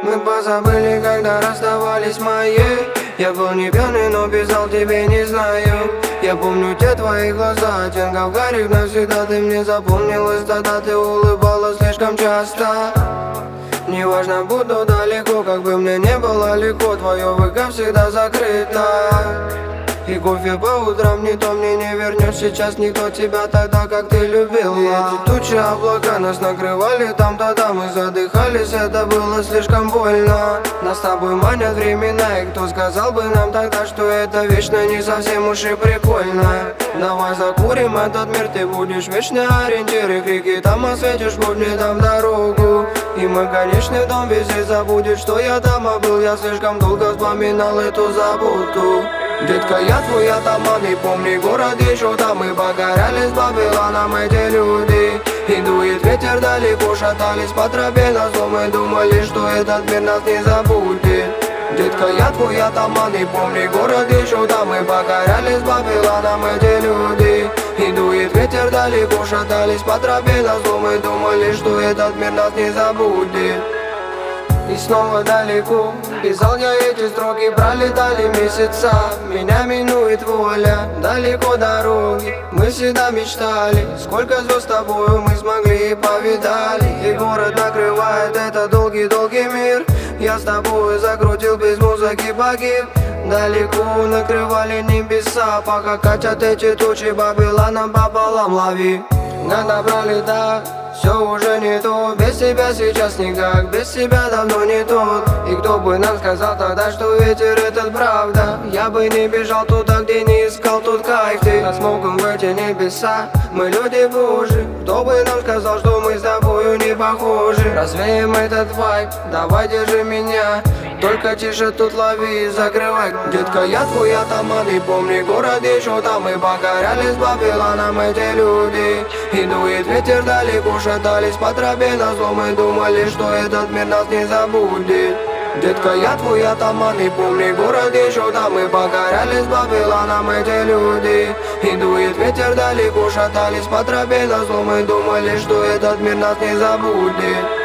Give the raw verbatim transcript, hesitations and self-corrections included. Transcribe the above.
Мы позабыли, когда расставались мои. Я был не пьяный, но писал тебе не знаю. Я помню те твои глаза, оттенков горит навсегда. Ты мне запомнилась, тогда ты улыбалась слишком часто. Неважно, буду далеко, как бы мне не было легко. Твое ВК всегда закрыто. И кофе по утрам не то мне не вернешь. Сейчас никто тебя тогда, как ты любила. И эти тучи, облака нас накрывали там тогда. Мы задыхались, это было слишком больно. Нас с тобой манят времена. И кто сказал бы нам тогда, что это вечно не совсем уж и прикольно. Давай закурим этот мир, ты будешь вечный ориентир. И крики там осветишь, будни там дорогу. И мой конечный дом везде забудет, что я там был. Я слишком долго вспоминал эту заботу. Детка, я твой атаман, и помни, город еще там. Мы погоряли с Бабилоном эти люди. И дует ветер далеко, шатались по тропе на зло. Мы думали, что этот мир нас не забудет. Детка, я твой атаман, и помни, город еще там. Мы погоряли с Бабилоном эти люди. И дует ветер далеко, шатались по тропе на зло. Мы думали, что этот мир нас не забудет. И снова далеко писал я эти строки, пролетали месяца. Меня минует воля, далеко дороги. Мы всегда мечтали, сколько звезд с тобою мы смогли и повидали. И город накрывает этот долгий-долгий мир. Я с тобой закрутил, без музыки погиб. Далеко накрывали небеса, пока катят эти тучи, Бабилоном пополам лови. Надо пролетать, все уже не то. Без тебя сейчас никак, без тебя давно не тот. И кто бы нам сказал тогда, что ветер этот правда. Я бы не бежал туда, где не искал тот кайф. Ты над смогом в эти небеса, мы люди божьи. Кто бы нам сказал, что мы с тобою не похожи. Развеем этот вайб, давай держи меня. Только тише тут лови и закрывай. Детка, я твой атаман, и помни, город еще там. Мы погоряли с Бабилоном эти люди. И дует ветер далеко, шатались по тропе на зло. Мы думали, что этот мир нас не забудет. Детка, я твой атаман, и помни, город еще там. Мы погоряли с Бабилоном эти люди. И дует ветер далеко, шатались по тропе на зло. Мы думали, что этот мир нас не забудет.